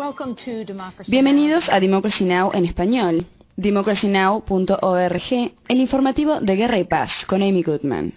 Bienvenidos a Democracy Now! En español. democracynow.org, el informativo de Guerra y Paz, con Amy Goodman.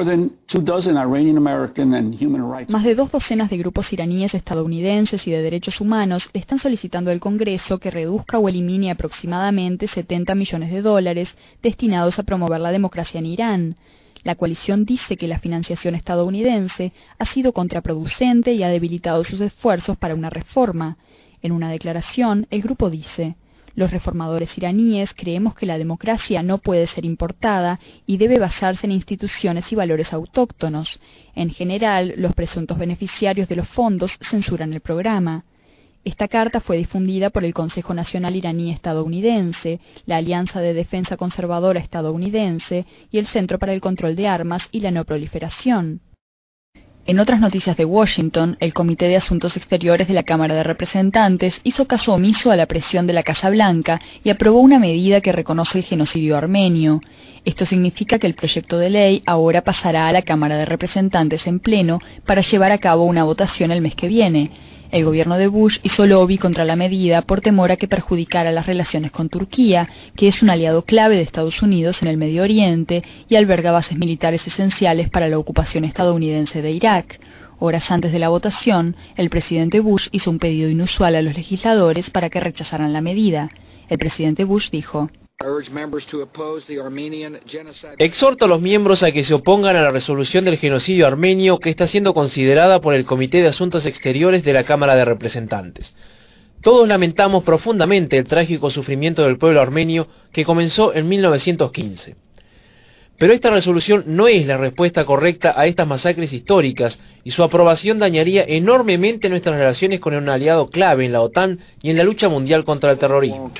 Más de 2 docenas de grupos iraníes, estadounidenses y de derechos humanos le están solicitando al Congreso que reduzca o elimine aproximadamente $70 millones destinados a promover la democracia en Irán. La coalición dice que la financiación estadounidense ha sido contraproducente y ha debilitado sus esfuerzos para una reforma. En una declaración, el grupo dice: los reformadores iraníes creemos que la democracia no puede ser importada y debe basarse en instituciones y valores autóctonos. En general, los presuntos beneficiarios de los fondos censuran el programa. Esta carta fue difundida por el Consejo Nacional Iraní Estadounidense, la Alianza de Defensa Conservadora Estadounidense y el Centro para el Control de Armas y la No Proliferación. En otras noticias de Washington, el Comité de Asuntos Exteriores de la Cámara de Representantes hizo caso omiso a la presión de la Casa Blanca y aprobó una medida que reconoce el genocidio armenio. Esto significa que el proyecto de ley ahora pasará a la Cámara de Representantes en pleno para llevar a cabo una votación el mes que viene. El gobierno de Bush hizo lobby contra la medida por temor a que perjudicara las relaciones con Turquía, que es un aliado clave de Estados Unidos en el Medio Oriente y alberga bases militares esenciales para la ocupación estadounidense de Irak. Horas antes de la votación, el presidente Bush hizo un pedido inusual a los legisladores para que rechazaran la medida. El presidente Bush dijo: exhorto a los miembros a que se opongan a la resolución del genocidio armenio que está siendo considerada por el Comité de Asuntos Exteriores de la Cámara de Representantes. Todos lamentamos profundamente el trágico sufrimiento del pueblo armenio que comenzó en 1915. Pero esta resolución no es la respuesta correcta a estas masacres históricas y su aprobación dañaría enormemente nuestras relaciones con un aliado clave en la OTAN y en la lucha mundial contra el terrorismo.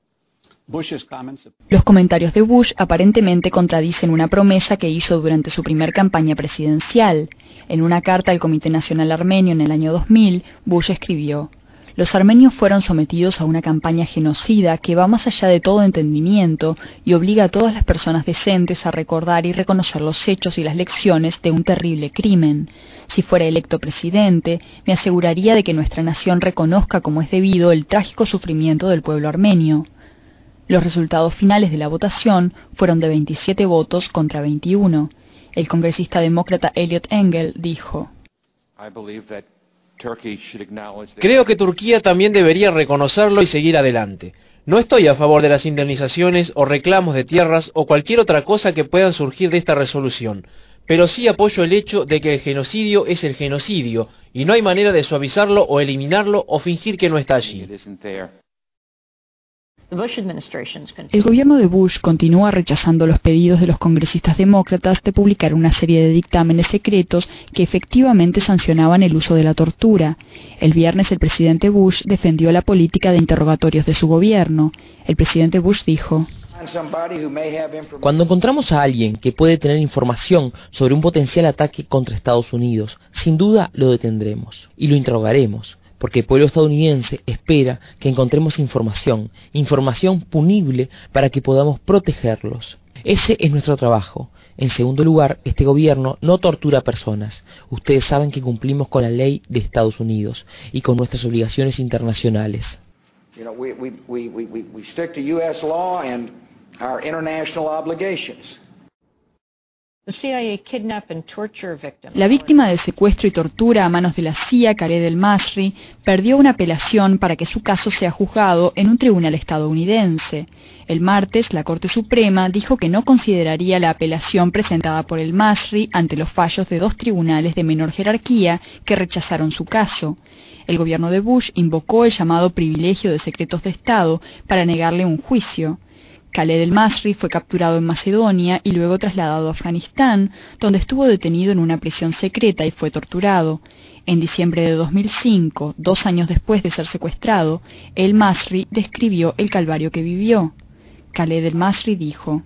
Los comentarios de Bush aparentemente contradicen una promesa que hizo durante su primer campaña presidencial. En una carta al Comité Nacional Armenio en el año 2000, Bush escribió: los armenios fueron sometidos a una campaña genocida que va más allá de todo entendimiento y obliga a todas las personas decentes a recordar y reconocer los hechos y las lecciones de un terrible crimen. Si fuera electo presidente, me aseguraría de que nuestra nación reconozca como es debido el trágico sufrimiento del pueblo armenio. Los resultados finales de la votación fueron de 27 votos contra 21. El congresista demócrata Eliot Engel dijo: creo que Turquía también debería reconocerlo y seguir adelante. No estoy a favor de las indemnizaciones o reclamos de tierras o cualquier otra cosa que puedan surgir de esta resolución, pero sí apoyo el hecho de que el genocidio es el genocidio y no hay manera de suavizarlo o eliminarlo o fingir que no está allí. El gobierno de Bush continúa rechazando los pedidos de los congresistas demócratas de publicar una serie de dictámenes secretos que efectivamente sancionaban el uso de la tortura. El viernes el presidente Bush defendió la política de interrogatorios de su gobierno. El presidente Bush dijo: cuando encontramos a alguien que puede tener información sobre un potencial ataque contra Estados Unidos, sin duda lo detendremos y lo interrogaremos. Porque el pueblo estadounidense espera que encontremos información punible para que podamos protegerlos. Ese es nuestro trabajo. En segundo lugar, este gobierno no tortura a personas. Ustedes saben que cumplimos con la ley de Estados Unidos y con nuestras obligaciones internacionales. La víctima de secuestro y tortura a manos de la CIA, Khaled el-Masri, perdió una apelación para que su caso sea juzgado en un tribunal estadounidense. El martes, la Corte Suprema dijo que no consideraría la apelación presentada por el-Masri ante los fallos de 2 tribunales de menor jerarquía que rechazaron su caso. El gobierno de Bush invocó el llamado privilegio de secretos de Estado para negarle un juicio. Khaled el-Masri fue capturado en Macedonia y luego trasladado a Afganistán, donde estuvo detenido en una prisión secreta y fue torturado. En diciembre de 2005, 2 años después de ser secuestrado, el-Masri describió el calvario que vivió. Khaled el-Masri dijo: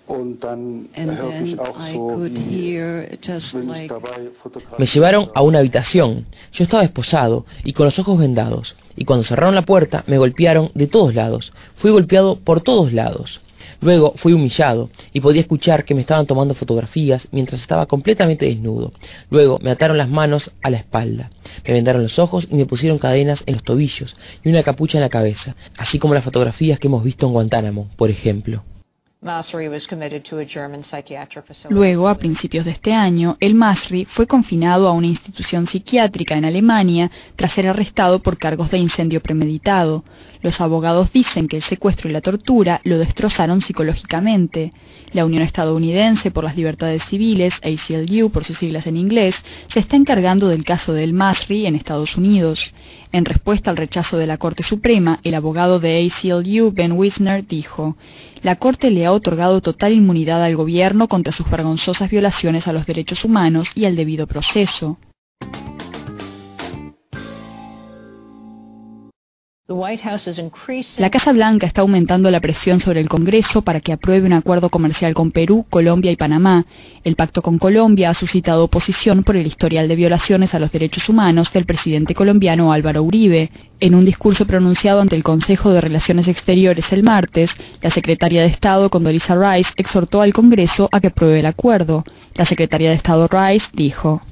me llevaron a una habitación. Yo estaba esposado y con los ojos vendados, y cuando cerraron la puerta me golpearon de todos lados. Fui golpeado por todos lados. Luego fui humillado y podía escuchar que me estaban tomando fotografías mientras estaba completamente desnudo. Luego me ataron las manos a la espalda, me vendaron los ojos y me pusieron cadenas en los tobillos y una capucha en la cabeza, así como las fotografías que hemos visto en Guantánamo, por ejemplo. Luego, a principios de este año, el Masri fue confinado a una institución psiquiátrica en Alemania tras ser arrestado por cargos de incendio premeditado. Los abogados dicen que el secuestro y la tortura lo destrozaron psicológicamente. La Unión Estadounidense por las Libertades Civiles, ACLU por sus siglas en inglés, se está encargando del caso del Masri en Estados Unidos. En respuesta al rechazo de la Corte Suprema, el abogado de ACLU, Ben Wisner, dijo: «La Corte le ha otorgado total inmunidad al gobierno contra sus vergonzosas violaciones a los derechos humanos y al debido proceso». La Casa Blanca está aumentando la presión sobre el Congreso para que apruebe un acuerdo comercial con Perú, Colombia y Panamá. El pacto con Colombia ha suscitado oposición por el historial de violaciones a los derechos humanos del presidente colombiano Álvaro Uribe. En un discurso pronunciado ante el Consejo de Relaciones Exteriores el martes, la secretaria de Estado, Condoleezza Rice, exhortó al Congreso a que apruebe el acuerdo. La secretaria de Estado Rice dijo: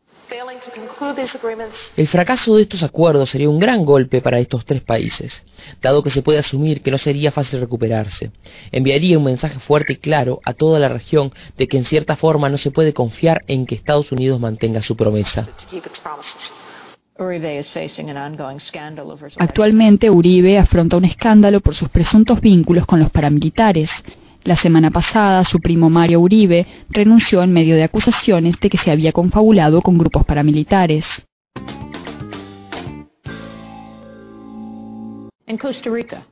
«El fracaso de estos acuerdos sería un gran golpe para estos tres países, dado que se puede asumir que no sería fácil recuperarse. Enviaría un mensaje fuerte y claro a toda la región de que en cierta forma no se puede confiar en que Estados Unidos mantenga su promesa». Actualmente, Uribe afronta un escándalo por sus presuntos vínculos con los paramilitares. La semana pasada, su primo Mario Uribe renunció en medio de acusaciones de que se había confabulado con grupos paramilitares. En Costa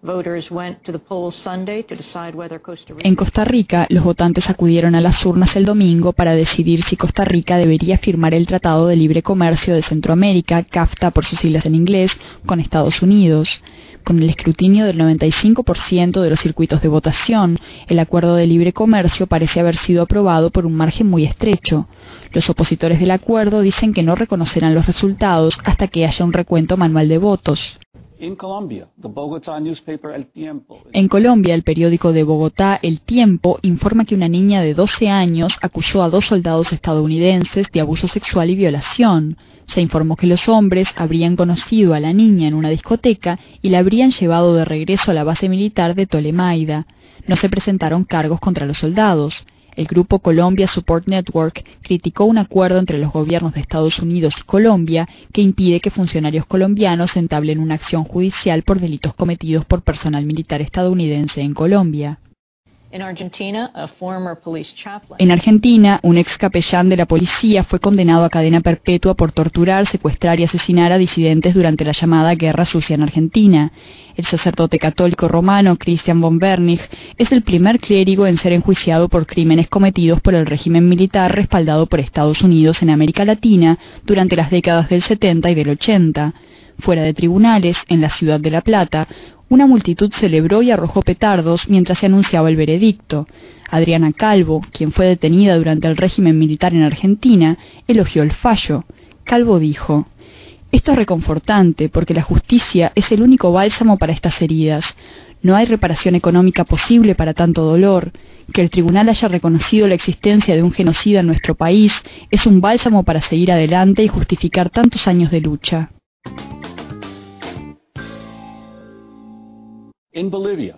Rica, los votantes acudieron a las urnas el domingo para decidir si Costa Rica debería firmar el Tratado de Libre Comercio de Centroamérica, CAFTA por sus siglas en inglés, con Estados Unidos. Con el escrutinio del 95% de los circuitos de votación, el acuerdo de libre comercio parece haber sido aprobado por un margen muy estrecho. Los opositores del acuerdo dicen que no reconocerán los resultados hasta que haya un recuento manual de votos. En Colombia, el periódico de Bogotá, El Tiempo, informa que una niña de 12 años acusó a 2 soldados estadounidenses de abuso sexual y violación. Se informó que los hombres habrían conocido a la niña en una discoteca y la habrían llevado de regreso a la base militar de Tolemaida. No se presentaron cargos contra los soldados. El grupo Colombia Support Network criticó un acuerdo entre los gobiernos de Estados Unidos y Colombia que impide que funcionarios colombianos entablen una acción judicial por delitos cometidos por personal militar estadounidense en Colombia. En Argentina, un ex capellán de la policía fue condenado a cadena perpetua por torturar, secuestrar y asesinar a disidentes durante la llamada Guerra Sucia en Argentina. El sacerdote católico romano Christian von Bernich es el primer clérigo en ser enjuiciado por crímenes cometidos por el régimen militar respaldado por Estados Unidos en América Latina durante las décadas del 70 y del 80. Fuera de tribunales, en la ciudad de La Plata, una multitud celebró y arrojó petardos mientras se anunciaba el veredicto. Adriana Calvo, quien fue detenida durante el régimen militar en Argentina, elogió el fallo. Calvo dijo: «Esto es reconfortante porque la justicia es el único bálsamo para estas heridas. No hay reparación económica posible para tanto dolor. Que el tribunal haya reconocido la existencia de un genocida en nuestro país es un bálsamo para seguir adelante y justificar tantos años de lucha». En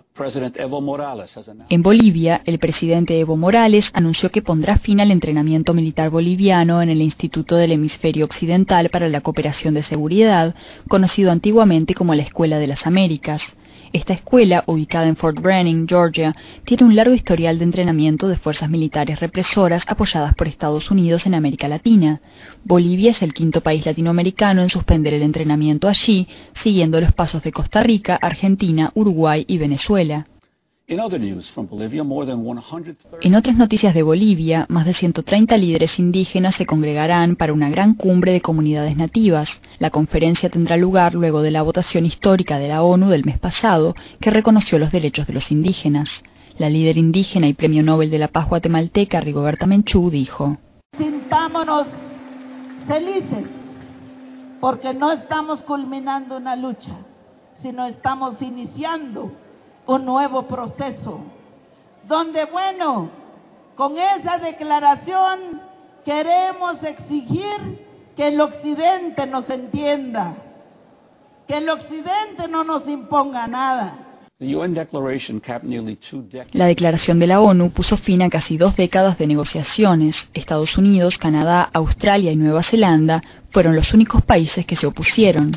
Bolivia, el presidente Evo Morales anunció que pondrá fin al entrenamiento militar boliviano en el Instituto del Hemisferio Occidental para la Cooperación de Seguridad, conocido antiguamente como la Escuela de las Américas. Esta escuela, ubicada en Fort Benning, Georgia, tiene un largo historial de entrenamiento de fuerzas militares represoras apoyadas por Estados Unidos en América Latina. Bolivia es el 5º país latinoamericano en suspender el entrenamiento allí, siguiendo los pasos de Costa Rica, Argentina, Uruguay y Venezuela. En otras noticias de Bolivia, más de 130 líderes indígenas se congregarán para una gran cumbre de comunidades nativas. La conferencia tendrá lugar luego de la votación histórica de la ONU del mes pasado, que reconoció los derechos de los indígenas. La líder indígena y Premio Nobel de la Paz guatemalteca, Rigoberta Menchú, dijo: «Sintámonos felices, porque no estamos culminando una lucha, sino estamos iniciando un nuevo proceso donde, bueno, con esa declaración queremos exigir que el Occidente nos entienda, que el Occidente no nos imponga nada. La declaración de la ONU puso fin a casi 2 décadas de negociaciones. Estados Unidos, Canadá, Australia y Nueva Zelanda fueron los únicos países que se opusieron.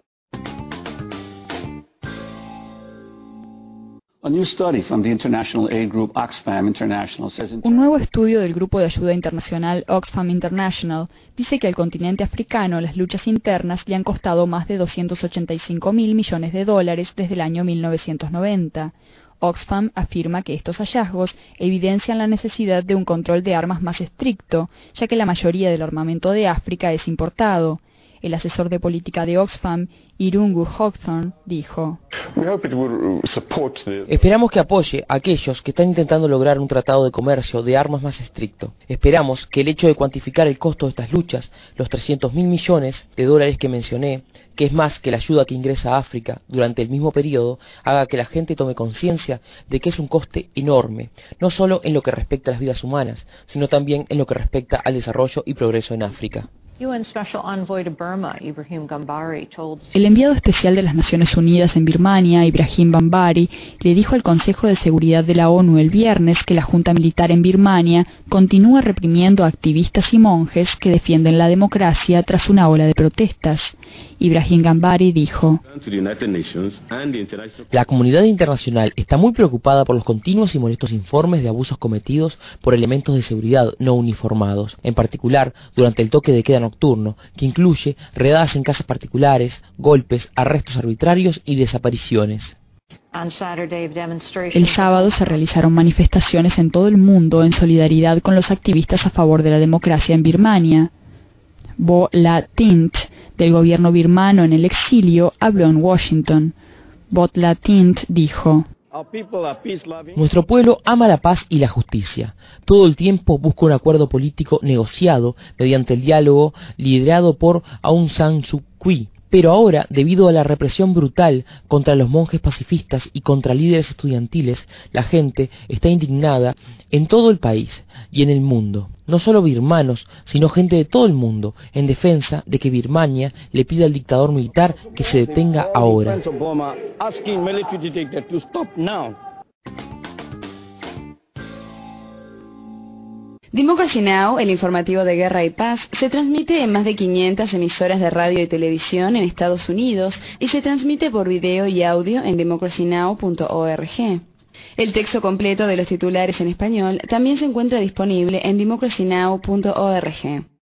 Un nuevo estudio del grupo de ayuda internacional Oxfam International dice que al continente africano las luchas internas le han costado más de 285.000 millones de dólares desde el año 1990. Oxfam afirma que estos hallazgos evidencian la necesidad de un control de armas más estricto, ya que la mayoría del armamento de África es importado. El asesor de política de Oxfam, Irungu Hawthorne, dijo: Esperamos que apoye a aquellos que están intentando lograr un tratado de comercio de armas más estricto. Esperamos que el hecho de cuantificar el costo de estas luchas, los 300.000 millones de dólares que mencioné, que es más que la ayuda que ingresa a África durante el mismo periodo, haga que la gente tome conciencia de que es un coste enorme, no solo en lo que respecta a las vidas humanas, sino también en lo que respecta al desarrollo y progreso en África. El enviado especial de las Naciones Unidas en Birmania, Ibrahim Bambari, le dijo al Consejo de Seguridad de la ONU el viernes que la junta militar en Birmania continúa reprimiendo a activistas y monjes que defienden la democracia tras una ola de protestas. Ibrahim Bambari dijo: La comunidad internacional está muy preocupada por los continuos y molestos informes de abusos cometidos por elementos de seguridad no uniformados, en particular durante el toque de queda nocturno, que incluye redadas en casas particulares, golpes, arrestos arbitrarios y desapariciones. El sábado se realizaron manifestaciones en todo el mundo en solidaridad con los activistas a favor de la democracia en Birmania. Bo La Tint, del gobierno birmano en el exilio, habló en Washington. Bo La Tint dijo: Nuestro pueblo ama la paz y la justicia. Todo el tiempo busca un acuerdo político negociado mediante el diálogo liderado por Aung San Suu Kyi. Pero ahora, debido a la represión brutal contra los monjes pacifistas y contra líderes estudiantiles, la gente está indignada en todo el país y en el mundo. No solo birmanos, sino gente de todo el mundo, en defensa de que Birmania le pida al dictador militar que se detenga ahora. Democracy Now!, el informativo de Guerra y Paz, se transmite en más de 500 emisoras de radio y televisión en Estados Unidos y se transmite por video y audio en democracynow.org. El texto completo de los titulares en español también se encuentra disponible en democracynow.org.